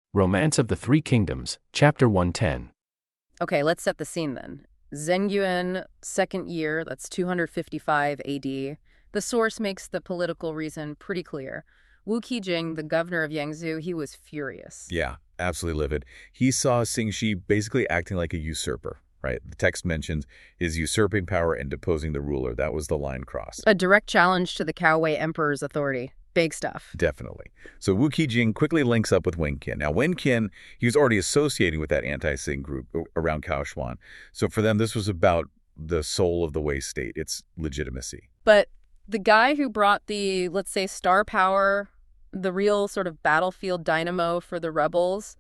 Romance of the Three Kingdoms, Chapter 110. Okay, let's set the scene then. Zheng Yuan, second year, that's 255 AD. The source makes the political reason pretty clear. Wu Qijing, the governor of Yangzhou, he was furious. Yeah, absolutely livid. He saw Xingxi basically acting like a usurper, right? The text mentions his usurping power and deposing the ruler. That was the line crossed. A direct challenge to the Kaowei emperor's authority. Big stuff. Definitely. So Wu Qijing quickly links up with Wen Qin. Now, Wen Qin, he was already associating with that anti-Sing group around Kaohsiung. So for them, this was about the soul of the Wei state, its legitimacy. But the guy who brought the, let's say, star power, the real sort of battlefield dynamo for the rebels,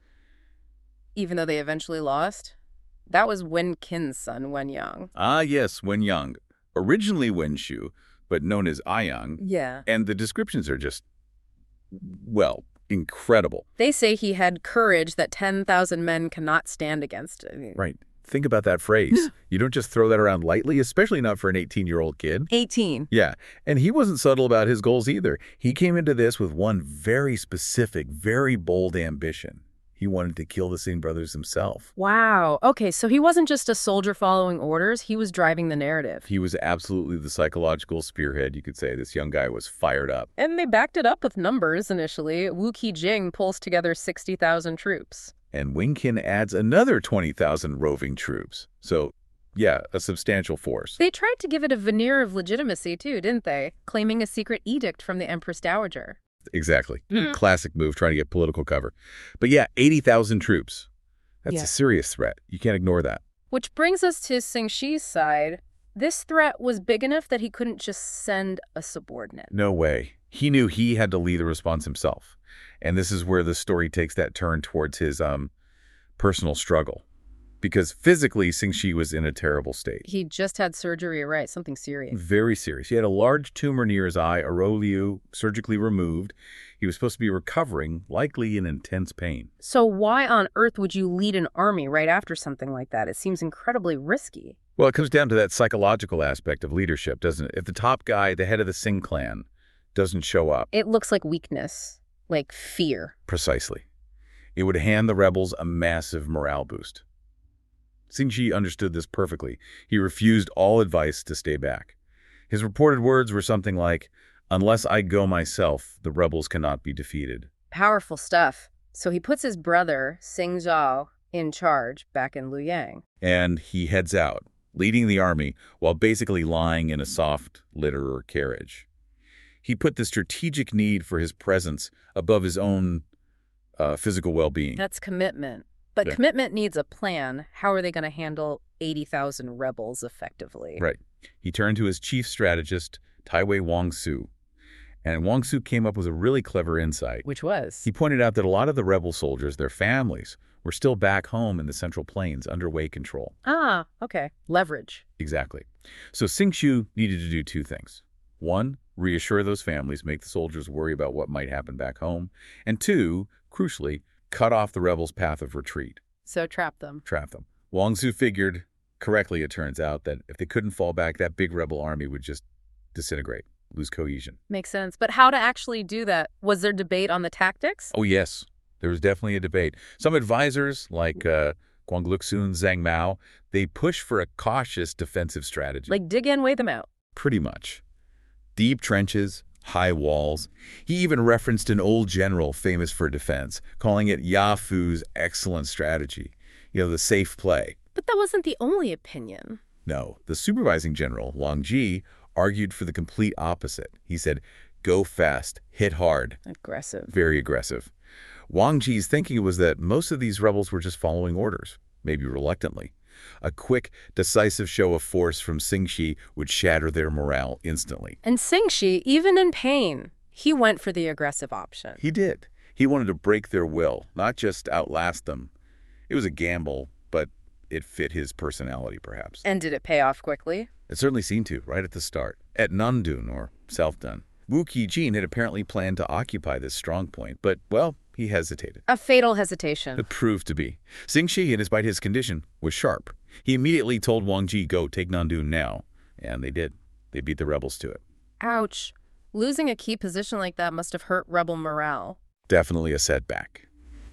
even though they eventually lost, that was Wen Qin's son, Wen Yang. Ah, yes, Wen Yang. Originally Wen Shu, but known as Aiyang. Yeah. And the descriptions are just, well, incredible. They say he had courage that 10,000 men cannot stand against. Right. Think about that phrase. You don't just throw that around lightly, especially not for an 18-year-old kid. 18. Yeah. And he wasn't subtle about his goals either. He came into this with one very specific, very bold ambition. He wanted to kill the Sing brothers himself. Wow. Okay, so he wasn't just a soldier following orders. He was driving the narrative. He was absolutely the psychological spearhead, you could say. This young guy was fired up. And they backed it up with numbers initially. Wu Qijing pulls together 60,000 troops. And Wen Qin adds another 20,000 roving troops. So, yeah, a substantial force. They tried to give it a veneer of legitimacy too, didn't they? Claiming a secret edict from the Empress Dowager. Exactly. Classic move, trying to get political cover. But yeah, 80,000 troops. That's a serious threat. You can't ignore that. Which brings us to Xingxi's side. This threat was big enough that he couldn't just send a subordinate. No way. He knew he had to lead the response himself. And this is where the story takes that turn towards his personal struggle. Because physically, Xingxi was in a terrible state. He just had surgery, right? Something serious. Very serious. He had a large tumor near his eye, a Aureliu, surgically removed. He was supposed to be recovering, likely in intense pain. So why on earth would you lead an army right after something like that? It seems incredibly risky. Well, it comes down to that psychological aspect of leadership, doesn't it? If the top guy, the head of the Sing clan, doesn't show up. It looks like weakness, like fear. Precisely. It would hand the rebels a massive morale boost. Xingxi understood this perfectly. He refused all advice to stay back. His reported words were something like, "Unless I go myself, the rebels cannot be defeated." Powerful stuff. So he puts his brother, Xing Zhao, in charge back in Luoyang. And he heads out, leading the army while basically lying in a soft litter or carriage. He put the strategic need for his presence above his own physical well-being. That's commitment. But Yeah. commitment needs a plan. How are they going to handle 80,000 rebels effectively? Right. He turned to his chief strategist, Taiwei Wangsu. And Wangsu came up with a really clever insight. Which was? He pointed out that a lot of the rebel soldiers, their families, were still back home in the Central Plains under Wei control. Ah, okay. Leverage. Exactly. So Xingxu needed to do two things. One, reassure those families, make the soldiers worry about what might happen back home. And two, crucially, cut off the rebels' path of retreat. So trap them. Trap them. Wangsu figured, correctly it turns out, that if they couldn't fall back, that big rebel army would just disintegrate, lose cohesion. Makes sense. But how to actually do that? Was there debate on the tactics? Oh, yes. There was definitely a debate. Some advisors, like Guangluxun, Zhang Mao, they push for a cautious defensive strategy. Like dig in, weigh them out. Pretty much. Deep trenches, high walls. He even referenced an old general famous for defense, calling it Ya Fu's excellent strategy. You know, the safe play. But that wasn't the only opinion. No, the supervising general, Wang Ji, argued for the complete opposite. He said, go fast, hit hard. Aggressive. Very aggressive. Wang Ji's thinking was that most of these rebels were just following orders, maybe reluctantly. A quick, decisive show of force from Xingxi would shatter their morale instantly. And Xingxi, even in pain, he went for the aggressive option. He did. He wanted to break their will, not just outlast them. It was a gamble, but it fit his personality, perhaps. And did it pay off quickly? It certainly seemed to, right at the start. At Nandun, or South Dun, Wu Qijing had apparently planned to occupy this strong point, but, well, he hesitated. A fatal hesitation. It proved to be. Xingxi, despite his condition, was sharp. He immediately told Wang Ji, go, take Nandun now. And they did. They beat the rebels to it. Ouch. Losing a key position like that must have hurt rebel morale. Definitely a setback.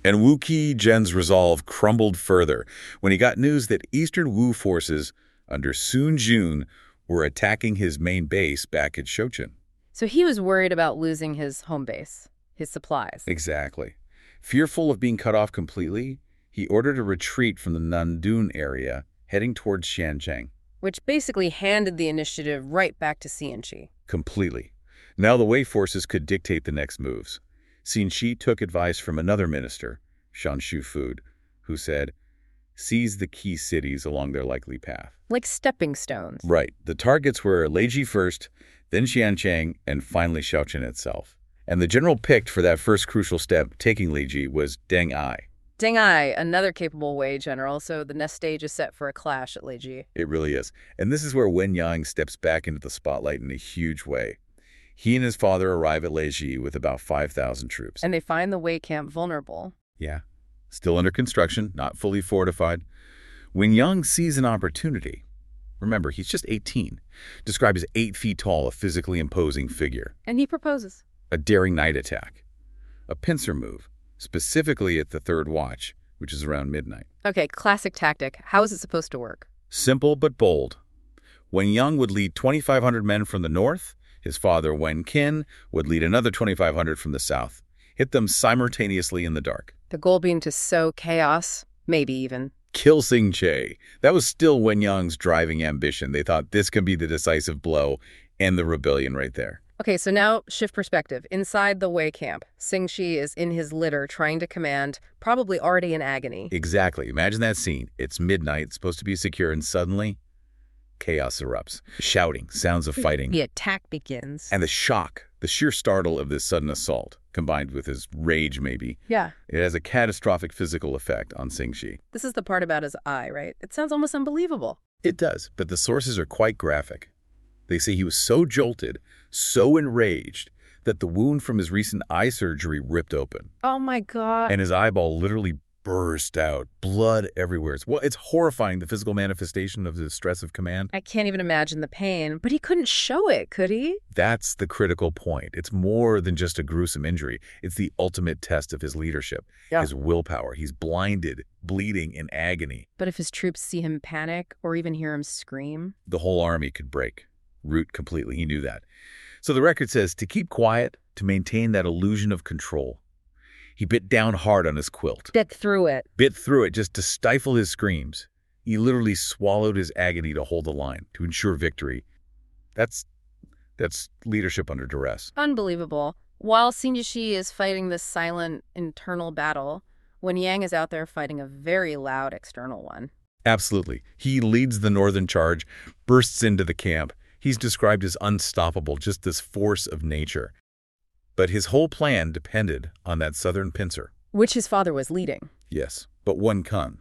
And Wu Qi-zhen's resolve crumbled further when he got news that Eastern Wu forces under Sun Jun were attacking his main base back at Shouchun. So he was worried about losing his home base, his supplies. Exactly. Fearful of being cut off completely, he ordered a retreat from the Nandun area, heading towards Xiancheng. Which basically handed the initiative right back to Xianqi. Completely. Now the Wei forces could dictate the next moves. Xianqi took advice from another minister, Shan Shufu, who said, seize the key cities along their likely path. Like stepping stones. Right. The targets were Leiji first, then Xiancheng, and finally Shouchun itself. And the general picked for that first crucial step, taking Leiji, was Deng Ai. Deng Ai, another capable Wei general, so the next stage is set for a clash at Leiji. It really is. And this is where Wen Yang steps back into the spotlight in a huge way. He and his father arrive at Leiji with about 5,000 troops. And they find the Wei camp vulnerable. Yeah. Still under construction, not fully fortified. Wen Yang sees an opportunity. Remember, he's just 18. Described as 8 feet tall, a physically imposing figure. And he proposes. A daring night attack. A pincer move, specifically at the third watch, which is around midnight. Okay, classic tactic. How is it supposed to work? Simple but bold. Wen Yang would lead 2,500 men from the north. His father, Wen Qin, would lead another 2,500 from the south. Hit them simultaneously in the dark. The goal being to sow chaos, maybe even. Kill Xing Che. That was still Wen Yang's driving ambition. They thought this could be the decisive blow, and the rebellion right there. Okay, so now shift perspective. Inside the Wei camp, Xingqi is in his litter trying to command, probably already in agony. Exactly. Imagine that scene. It's midnight, supposed to be secure, and suddenly, chaos erupts. Shouting, sounds of fighting. The attack begins. And the shock, the sheer startle of this sudden assault, combined with his rage maybe, Yeah. it has a catastrophic physical effect on Xingqi. This is the part about his eye, right? It sounds almost unbelievable. It does, but the sources are quite graphic. They say he was so jolted, so enraged, that the wound from his recent eye surgery ripped open. Oh my God. And his eyeball literally burst out, blood everywhere. It's horrifying, the physical manifestation of the stress of command. I can't even imagine the pain, but he couldn't show it, could he? That's the critical point. It's more than just a gruesome injury. It's the ultimate test of his leadership, his willpower. He's blinded, bleeding in agony. But if his troops see him panic or even hear him scream? The whole army could break, root completely. He knew that. So the record says to keep quiet, to maintain that illusion of control. He bit down hard on his quilt. Bit through it Just to stifle his screams. He literally swallowed his agony to hold the line, to ensure victory. That's leadership under duress. Unbelievable. While Xingqi is fighting this silent internal battle, Wen Yang is out there fighting a very loud external one. Absolutely. He leads the northern charge, bursts into the camp. He's described as unstoppable, just this force of nature. But his whole plan depended on that southern pincer. Which his father was leading. Yes, but Wen Kun.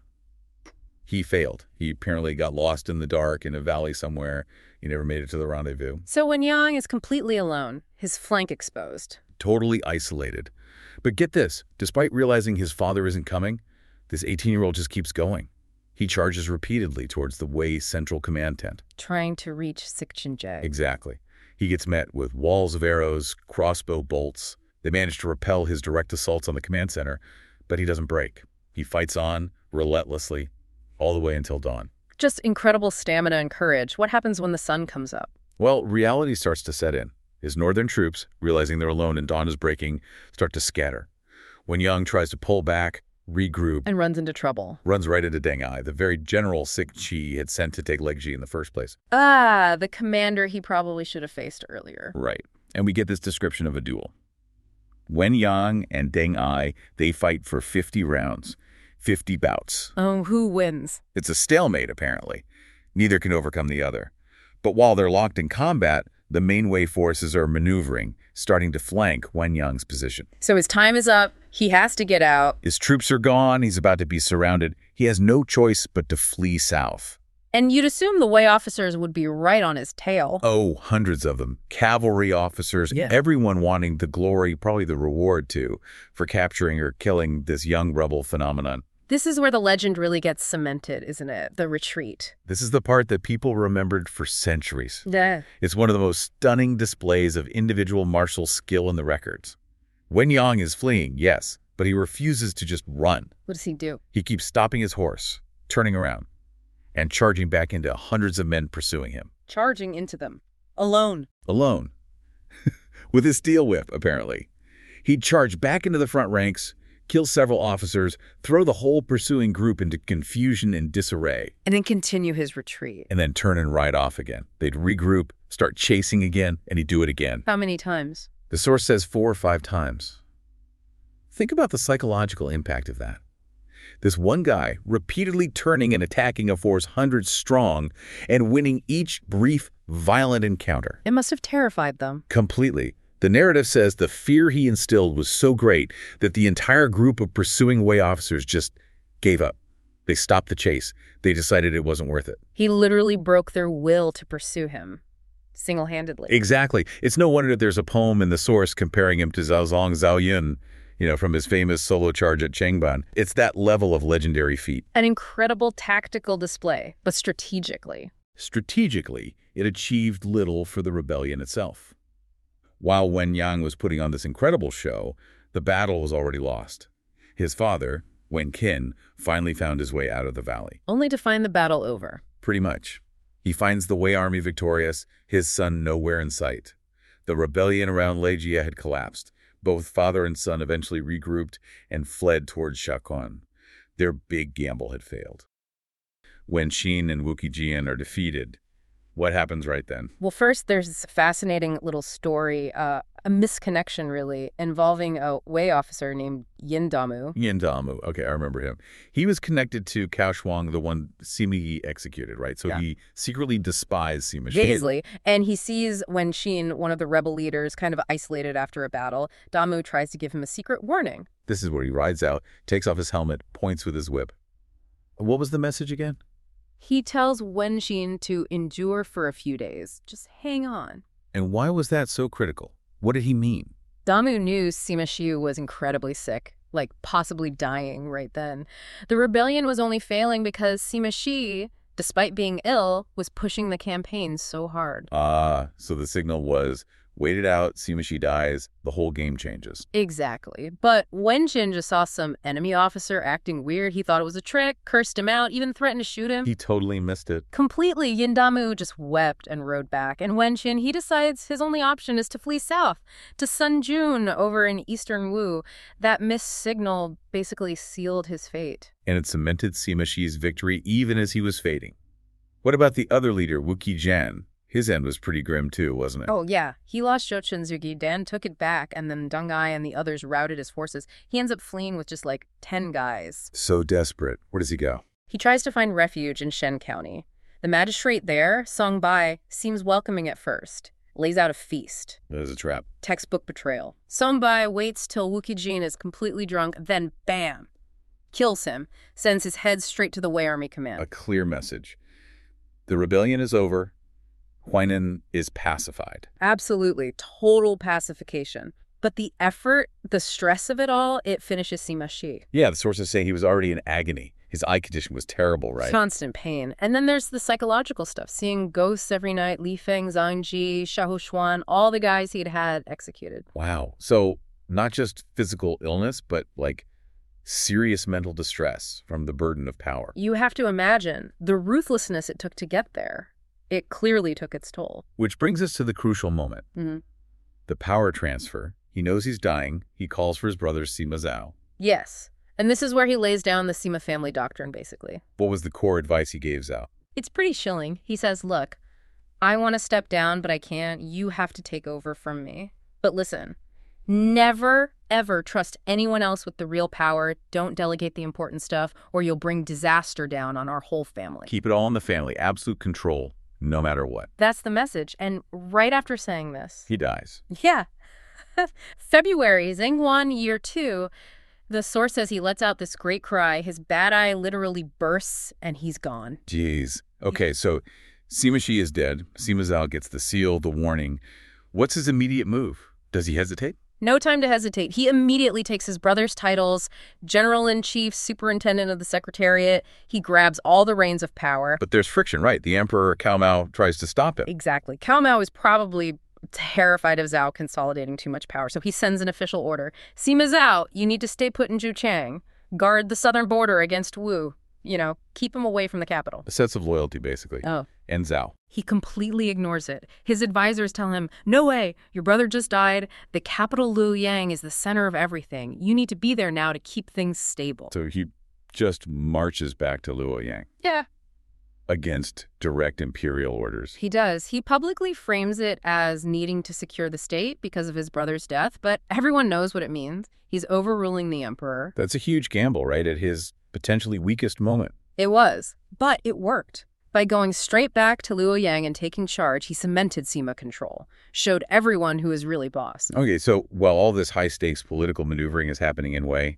He failed. He apparently got lost in the dark in a valley somewhere. He never made it to the rendezvous. So Wen Yang is completely alone, his flank exposed. Totally isolated. But get this, despite realizing his father isn't coming, this 18-year-old just keeps going. He charges repeatedly towards the Wei Central Command tent. Trying to reach Sichinje. Exactly. He gets met with walls of arrows, crossbow bolts. They manage to repel his direct assaults on the command center, but he doesn't break. He fights on, relentlessly, all the way until dawn. Just incredible stamina and courage. What happens when the sun comes up? Well, reality starts to set in. His northern troops, realizing they're alone and dawn is breaking, start to scatter. Wen Yang tries to pull back, regroup, And runs into trouble. runs right into Deng Ai, the very general Xingqi had sent to take Leiji in the first place. Ah, the commander he probably should have faced earlier. Right. And we get this description of a duel. Wen Yang and Deng Ai, they fight for 50 rounds, 50 bouts. Oh, who wins? It's a stalemate, apparently. Neither can overcome the other. But while they're locked in combat, the main Wei forces are maneuvering, starting to flank Wen Yang's position. So his time is up. He has to get out. His troops are gone. He's about to be surrounded. He has no choice but to flee south. And you'd assume the Wei officers would be right on his tail. Oh, hundreds of them. Cavalry officers, everyone wanting the glory, probably the reward too, for capturing or killing this young rebel phenomenon. This is where the legend really gets cemented, isn't it? The retreat. This is the part that people remembered for centuries. Yeah. It's one of the most stunning displays of individual martial skill in the records. Wen Yang is fleeing, yes, but he refuses to just run. What does he do? He keeps stopping his horse, turning around, and charging back into hundreds of men pursuing him. Charging into them. Alone. Alone. With his steel whip, apparently. He'd charge back into the front ranks, kill several officers, throw the whole pursuing group into confusion and disarray. And then continue his retreat. And then turn and ride off again. They'd regroup, start chasing again, and he'd do it again. How many times? The source says 4 or 5 times. Think about the psychological impact of that. This one guy repeatedly turning and attacking a force hundreds strong and winning each brief, violent encounter. It must have terrified them. Completely. The narrative says the fear he instilled was so great that the entire group of pursuing Wei officers just gave up. They stopped the chase. They decided it wasn't worth it. He literally broke their will to pursue him, single-handedly. Exactly. It's no wonder that there's a poem in the source comparing him to Zhaozong Zhaoyun, from his famous solo charge at Changban. It's that level of legendary feat. An incredible tactical display, but strategically. Strategically, it achieved little for the rebellion itself. While Wen Yang was putting on this incredible show, the battle was already lost. His father, Wen Qin, finally found his way out of the valley. Only to find the battle over. Pretty much. He finds the Wei army victorious, his son nowhere in sight. The rebellion around Lejia had collapsed. Both father and son eventually regrouped and fled towards Shakuan. Their big gamble had failed. When Qin and Wuqijian are defeated, what happens right then? Well, first, there's this fascinating little story, a misconnection, really, involving a Wei officer named Yin Damu. Yin Damu. Okay, I remember him. He was connected to Cao Shuang, the one Sima Yi executed, right? So He secretly despised Sima Shi. Easily. And he sees Wen Qin, one of the rebel leaders, kind of isolated after a battle. Damu tries to give him a secret warning. This is where he rides out, takes off his helmet, points with his whip. What was the message again? He tells Wen Qin to endure for a few days. Just hang on. And why was that so critical? What did he mean? Damu knew Sima Shi was incredibly sick, like possibly dying right then. The rebellion was only failing because Sima Shi, despite being ill, was pushing the campaign so hard. So the signal was, wait it out, Sima Shi dies, the whole game changes. Exactly. But Wen Qin just saw some enemy officer acting weird. He thought it was a trick, cursed him out, even threatened to shoot him. He totally missed it. Completely. Yin Damu just wept and rode back. And Wen Qin, he decides his only option is to flee south, to Sun Jun over in eastern Wu. That missed signal basically sealed his fate. And it cemented Sima Shi's victory even as he was fading. What about the other leader, Wuqijian? His end was pretty grim too, wasn't it? Oh, yeah. He lost Zhuochunzugi, Dan took it back, and then Deng Ai and the others routed his forces. He ends up fleeing with just like 10 guys. So desperate. Where does he go? He tries to find refuge in Shen County. The magistrate there, Song Bai, seems welcoming at first. Lays out a feast. It was a trap. Textbook betrayal. Song Bai waits till Wuqijian is completely drunk, then bam! Kills him. Sends his head straight to the Wei Army command. A clear message. The rebellion is over. Huainan is pacified. Absolutely. Total pacification. But the effort, the stress of it all, it finishes Sima Shi. Yeah, the sources say he was already in agony. His eye condition was terrible, right? Constant pain. And then there's the psychological stuff. Seeing ghosts every night, Li Feng, Zhang Ji, Xiahou Xuan, all the guys he'd had executed. Wow. So not just physical illness, but like serious mental distress from the burden of power. You have to imagine the ruthlessness it took to get there. It clearly took its toll. Which brings us to the crucial moment. Mm-hmm. The power transfer. He knows he's dying. He calls for his brother Sima Zhao. Yes. And this is where he lays down the Sima family doctrine, basically. What was the core advice he gave Zhao? It's pretty chilling. He says, look, I want to step down, but I can't. You have to take over from me. But listen, never, ever trust anyone else with the real power. Don't delegate the important stuff, or you'll bring disaster down on our whole family. Keep it all in the family. Absolute control, no matter what. That's the message. And right after saying this... he dies. Yeah. February, Zhenghuan, year 2... the source says he lets out this great cry. His bad eye literally bursts, and he's gone. Jeez. Okay, so Sima Shi is dead. Sima Zhao gets the seal, the warning. What's his immediate move? Does he hesitate? No time to hesitate. He immediately takes his brother's titles, General-in-Chief, Superintendent of the Secretariat. He grabs all the reins of power. But there's friction, right? The Emperor Cao Mao tries to stop him. Exactly. Cao Mao is probably terrified of Zhao consolidating too much power. So he sends an official order. Sima Zhao, you need to stay put in Zhuchang. Guard the southern border against Wu. Keep him away from the capital. A sense of loyalty, basically. Oh. And Zhao. He completely ignores it. His advisors tell him, no way, your brother just died. The capital Luoyang is the center of everything. You need to be there now to keep things stable. So he just marches back to Luoyang. Yeah. Against direct imperial orders. He does. He publicly frames it as needing to secure the state because of his brother's death, but everyone knows what it means. He's overruling the emperor. That's a huge gamble, right? At his potentially weakest moment. It was, but it worked. By going straight back to Luoyang and taking charge, he cemented Sima control, showed everyone who is really boss. Okay, so while all this high-stakes political maneuvering is happening in Wei,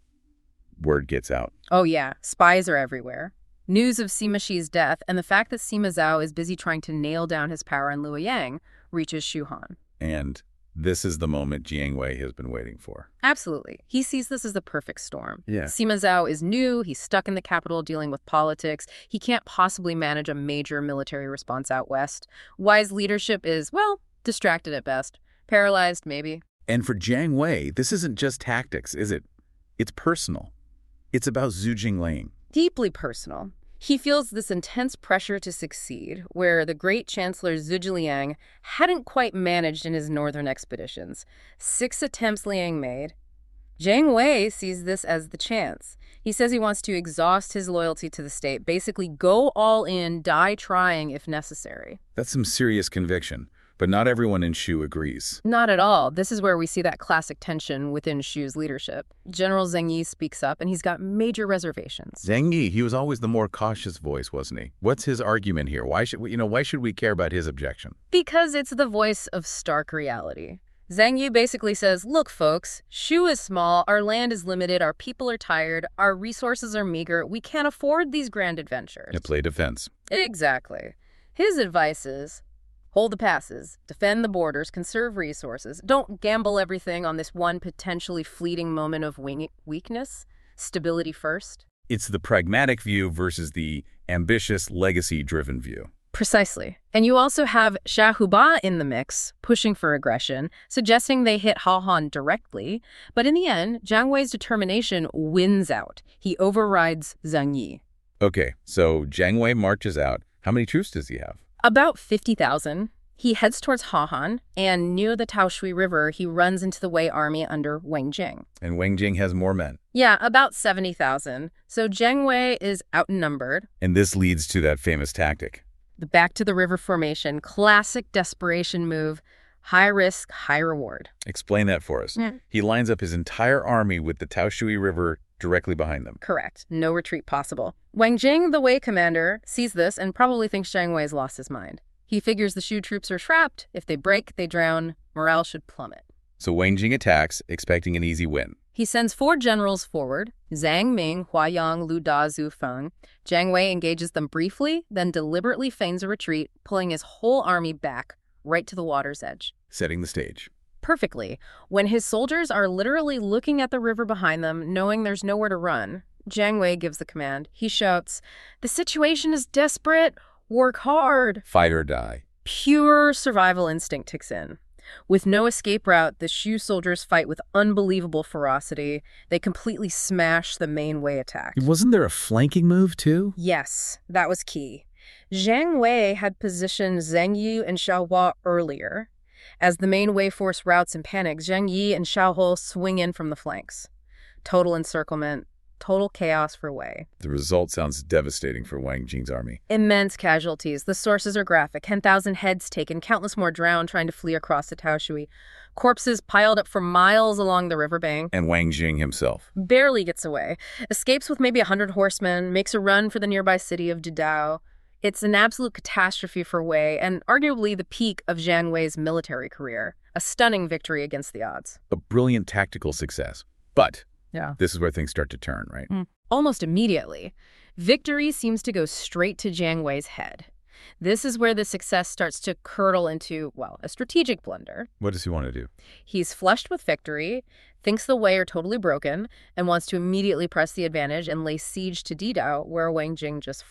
word gets out. Oh yeah, spies are everywhere. News of Sima Shi's death and the fact that Sima Zhao is busy trying to nail down his power in Luoyang reaches Shu Han. And this is the moment Jiang Wei has been waiting for. Absolutely. He sees this as the perfect storm. Yeah. Sima Zhao is new. He's stuck in the capital dealing with politics. He can't possibly manage a major military response out west. Wei's leadership is, well, distracted at best. Paralyzed, maybe. And for Jiang Wei, this isn't just tactics, is it? It's personal. It's about Zhu Jingling. Deeply personal. He feels this intense pressure to succeed, where the great Chancellor Zhu Jiliang hadn't quite managed in his northern expeditions. 6 attempts Liang made. Jiang Wei sees this as the chance. He says he wants to exhaust his loyalty to the state, basically go all in, die trying if necessary. That's some serious conviction, but not everyone in Shu agrees. Not at all. This is where we see that classic tension within Shu's leadership. General Zheng Yi speaks up, and he's got major reservations. Zheng Yi, he was always the more cautious voice, wasn't he? What's his argument here? Why should we care about his objection? Because it's the voice of stark reality. Zheng Yi basically says, look, folks, Shu is small, our land is limited, our people are tired, our resources are meager, we can't afford these grand adventures. To play defense. Exactly. His advice is, hold the passes, defend the borders, conserve resources. Don't gamble everything on this one potentially fleeting moment of weakness. Stability first. It's the pragmatic view versus the ambitious, legacy-driven view. Precisely. And you also have Xia Huba in the mix, pushing for aggression, suggesting they hit Ha Han directly. But in the end, Jiang Wei's determination wins out. He overrides Zheng Yi. Okay, so Jiang Wei marches out. How many troops does he have? About 50,000. He heads towards Ha Han, and near the Taoshui River, he runs into the Wei army under Wang Jing. And Wang Jing has more men. Yeah, about 70,000. So Jiang Wei is outnumbered. And this leads to that famous tactic. The back to the river formation, classic desperation move, high risk, high reward. Explain that for us. He lines up his entire army with the Taoshui River directly behind them. Correct. No retreat possible. Wang Jing, the Wei commander, sees this and probably thinks Jiang Wei has lost his mind. He figures the Shu troops are trapped. If they break, they drown. Morale should plummet. So Wang Jing attacks, expecting an easy win. He sends 4 generals forward, Zhang Ming, Huayang, Lu Da, Zhu Feng. Jiang Wei engages them briefly, then deliberately feigns a retreat, pulling his whole army back, right to the water's edge. Setting the stage. Perfectly. When his soldiers are literally looking at the river behind them, knowing there's nowhere to run, Jiang Wei gives the command. He shouts, "The situation is desperate. Work hard." Fight or die. Pure survival instinct kicks in. With no escape route, the Shu soldiers fight with unbelievable ferocity. They completely smash the main Wei attack. Wasn't there a flanking move, too? Yes, that was key. Jiang Wei had positioned Zheng Yi and Xiao Hua earlier. As the main Wei force routes in panic, Zheng Yi and Xiao Hou swing in from the flanks. Total encirclement, total chaos for Wei. The result sounds devastating for Wang Jing's army. Immense casualties. The sources are graphic. 10,000 heads taken, countless more drowned trying to flee across the Taoshui. Corpses piled up for miles along the riverbank. And Wang Jing himself. Barely gets away. Escapes with maybe 100 horsemen, makes a run for the nearby city of Didao. It's an absolute catastrophe for Wei, and arguably the peak of Jiang Wei's military career. A stunning victory against the odds. A brilliant tactical success. But yeah, this is where things start to turn, right? Almost immediately. Victory seems to go straight to Jiang Wei's head. This is where the success starts to curdle into, well, a strategic blunder. What does he want to do? He's flushed with victory, thinks the Wei are totally broken, and wants to immediately press the advantage and lay siege to Didao, where Wang Jing just fled.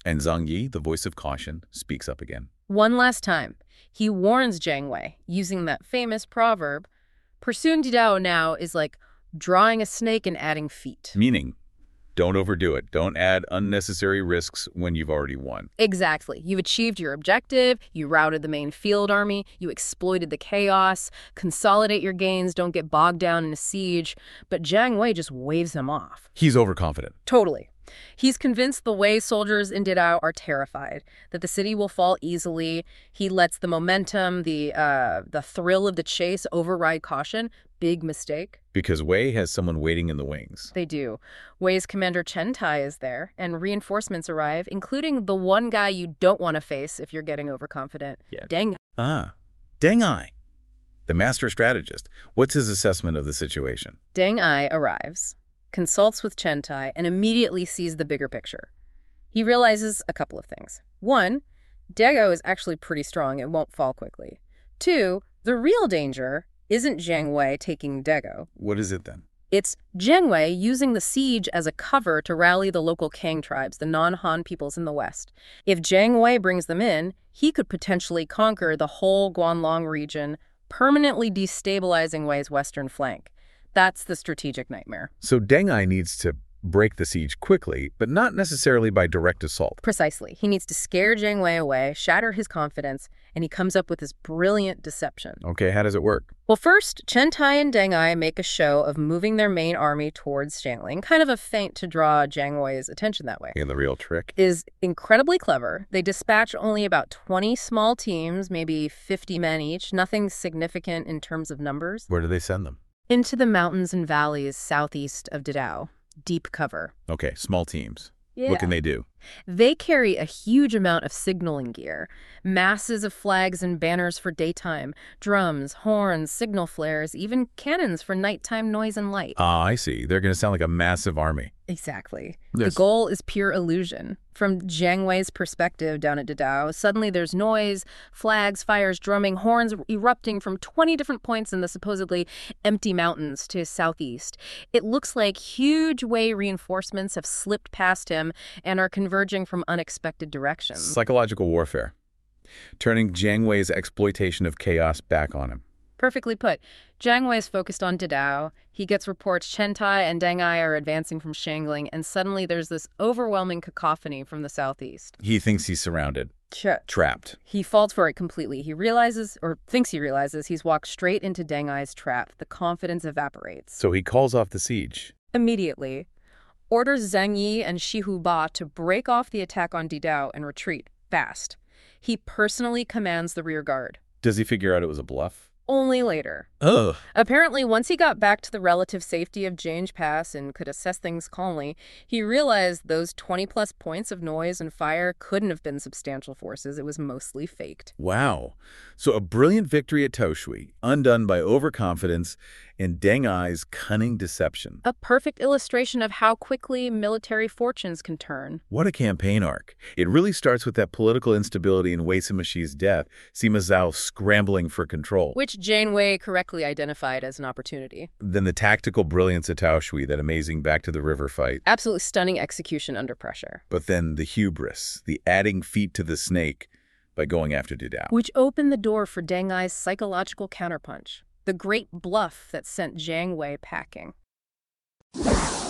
And Zhang Yi, the voice of caution, speaks up again. One last time, he warns Jiang Wei, using that famous proverb, pursuing Didao now is like drawing a snake and adding feet. Meaning, don't overdo it. Don't add unnecessary risks when you've already won. Exactly. You've achieved your objective, you routed the main field army, you exploited the chaos, consolidate your gains, don't get bogged down in a siege, but Jiang Wei just waves him off. He's overconfident. Totally. He's convinced the Wei soldiers in Didao are terrified, that the city will fall easily. He lets the momentum, the thrill of the chase override caution. Big mistake. Because Wei has someone waiting in the wings. They do. Wei's commander Chen Tai is there, and reinforcements arrive, including the one guy you don't want to face if you're getting overconfident. Yeah. Deng. Deng Ai, the master strategist. What's his assessment of the situation? Deng Ai arrives, consults with Chen Tai, and immediately sees the bigger picture. He realizes a couple of things. One, Dago is actually pretty strong. It won't fall quickly. Two, the real danger isn't Jiang Wei taking Dago. What is it then? It's Jiang Wei using the siege as a cover to rally the local Kang tribes, the non-Han peoples in the west. If Jiang Wei brings them in, he could potentially conquer the whole Guanlong region, permanently destabilizing Wei's western flank. That's the strategic nightmare. So Deng Ai needs to break the siege quickly, but not necessarily by direct assault. Precisely. He needs to scare Jiang Wei away, shatter his confidence, and he comes up with this brilliant deception. Okay, how does it work? Well, first, Chen Tai and Deng Ai make a show of moving their main army towards Xiangling, kind of a feint to draw Jiang Wei's attention that way. And the real trick? Is incredibly clever. They dispatch only about 20 small teams, maybe 50 men each, nothing significant in terms of numbers. Where do they send them? Into the mountains and valleys southeast of Didao. Deep cover. Okay, small teams. Yeah. What can they do? They carry a huge amount of signaling gear, masses of flags and banners for daytime, drums, horns, signal flares, even cannons for nighttime noise and light. Ah, I see. They're going to sound like a massive army. Exactly. Yes. The goal is pure illusion. From Jiang Wei's perspective down at Didao, suddenly there's noise, flags, fires, drumming, horns erupting from 20 different points in the supposedly empty mountains to southeast. It looks like huge Wei reinforcements have slipped past him and are converging from unexpected directions. Psychological warfare. Turning Jiang Wei's exploitation of chaos back on him. Perfectly put. Jiang Wei is focused on Didao. He gets reports Chen Tai and Deng Ai are advancing from Xiangling, and suddenly there's this overwhelming cacophony from the southeast. He thinks he's surrounded. Trapped. He falls for it completely. He realizes, or thinks he realizes, he's walked straight into Deng Ai's trap. The confidence evaporates. So he calls off the siege. Immediately, orders Zhang Yi and Shihu Ba to break off the attack on Didao and retreat fast. He personally commands the rear guard. Does he figure out it was a bluff? Only later. Ugh. Apparently, once he got back to the relative safety of Jange Pass and could assess things calmly, he realized those 20-plus points of noise and fire couldn't have been substantial forces. It was mostly faked. Wow. So a brilliant victory at Toshui, undone by overconfidence and Deng Ai's cunning deception. A perfect illustration of how quickly military fortunes can turn. What a campaign arc. It really starts with that political instability and Wei Simoxi's death, Sima Zhao scrambling for control. Which Jiang Wei correctly identified as an opportunity. Then the tactical brilliance at Taoshui, that amazing back-to-the-river fight. Absolutely stunning execution under pressure. But then the hubris, the adding feet to the snake by going after Didao. Which opened the door for Deng Ai's psychological counterpunch. The great bluff that sent Jiang Wei packing.